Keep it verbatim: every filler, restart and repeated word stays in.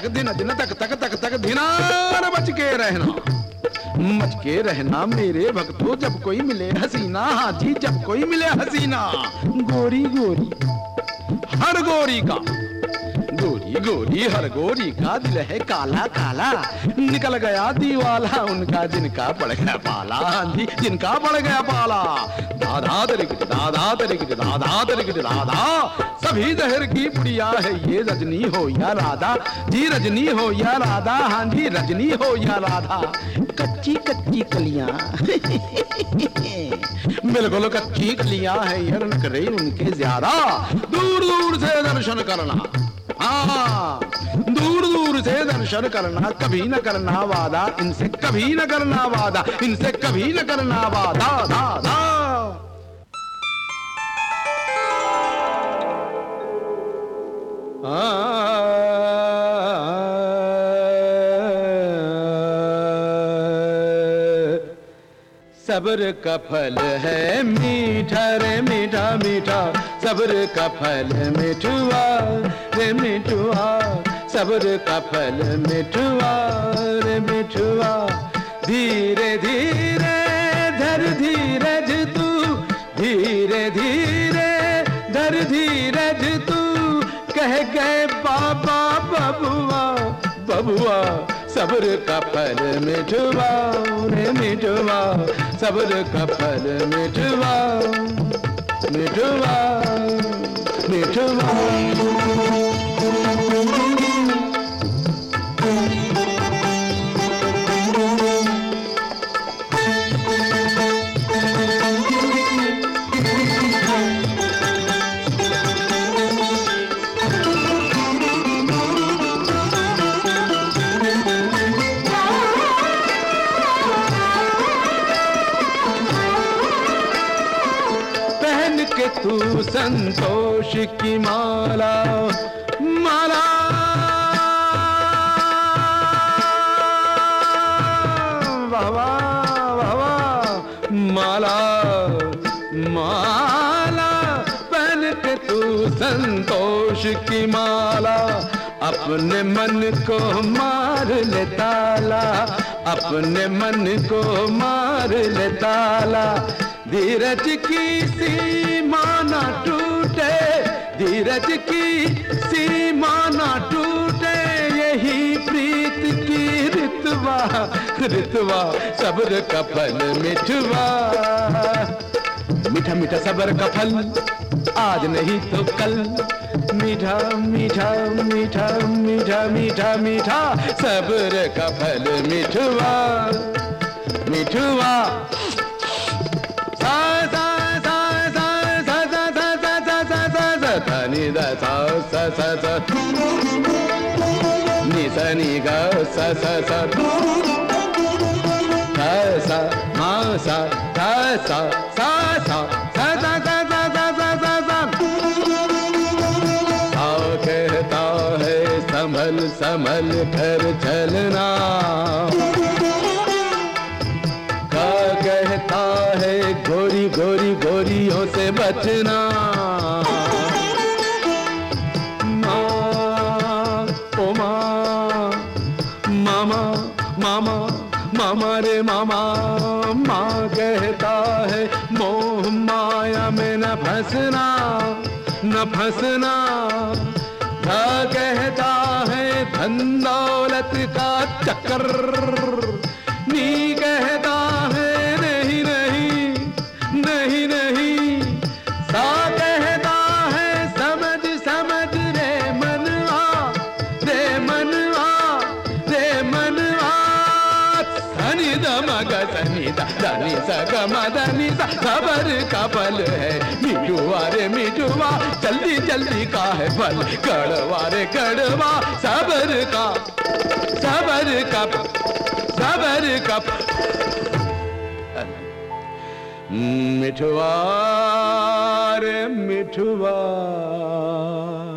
तक दिन दिन तक तक तक तक धिनार बच के रहना, मच के रहना मेरे भक्तों जब कोई मिले हसीना। हाँ जी जब कोई मिले हसीना, गोरी गोरी हर गोरी का, गोरी गोरी हर गोरी का दिल है काला काला, निकल गया दीवाला उनका जिनका पड़ गया पाला। हाँ जी जिनका पड़ गया पाला। दादा तरिकिट दादा तरिकिट दादा तरिकिट दादा, सभी जहर की पुड़िया है ये रजनी हो या राधा जी, रजनी हो या राधा। हाँ जी रजनी हो या राधा। कच्ची कच्ची कलियां बिल्कुल कच्ची कलियां है हिरण करे उनके ज्यादा, दूर दूर से दर्शन करना। हाँ दूर दूर से दर्शन करना, कभी न करना वादा इनसे, कभी न करना वादा इनसे, कभी न करना वादा। दा दा सब्र का फल है मीठा रे मीठा मीठा, सब्र का फल मिठुआ रे मिठुआ, सब्र का फल मिठुआ रे मिठुआ। धीरे धीरे धर धीरज तू, धीरे धीरे धर धीरज तू, कह गए बाबा बबुआ बबुआ, सब्र का फल मिठुआ रे मिठुआ, सब्र का फल मिठुआ मिठुआ मिठुआ। तू संतोष की माला माला, वाह वाह वाह माला माला, पहन के तू संतोष की माला, अपने मन को मार ले ताला, अपने मन को मार ले ताला। धीरज की सीमा ना टूटे, धीरज की सीमा ना टूटे, यही प्रीत की ऋतवा ऋतवा, सब्र का फल मिठवा, मीठा मीठा सब्र का फल आज नहीं तो कल, मीठा मीठा मीठा मीठा मीठा मीठा, सब्र का फल मिठवा मिठवा। नि द सा सा सा सा, नि सा नि गा सा सा सा, सा सा मा सा सा सा सा सा सा सा सा सा सा सा सा। सा कहता है संभल संभल कर चलना, का कहता है गोरी गोरी गोरियों से बचना। मामा मामा रे मामा, माँ कहता है मोह माया में न फंसना न फंसना, क्या कहता है धन दौलत का चक्कर, नी कहता है नहीं नहीं नहीं नहीं, सा कहता है समझ समझ रे मनवा रे मनवा रे मनवा। सनी द मग सनी द धनी स ग म धनी सा, सब्र का फल है मिठुआ रे मिठुआ, जल्दी जल्दी का है फल कड़वा रे कड़वा, सब्र का सब्र का सब्र का मिठुआ रे मिठुआ।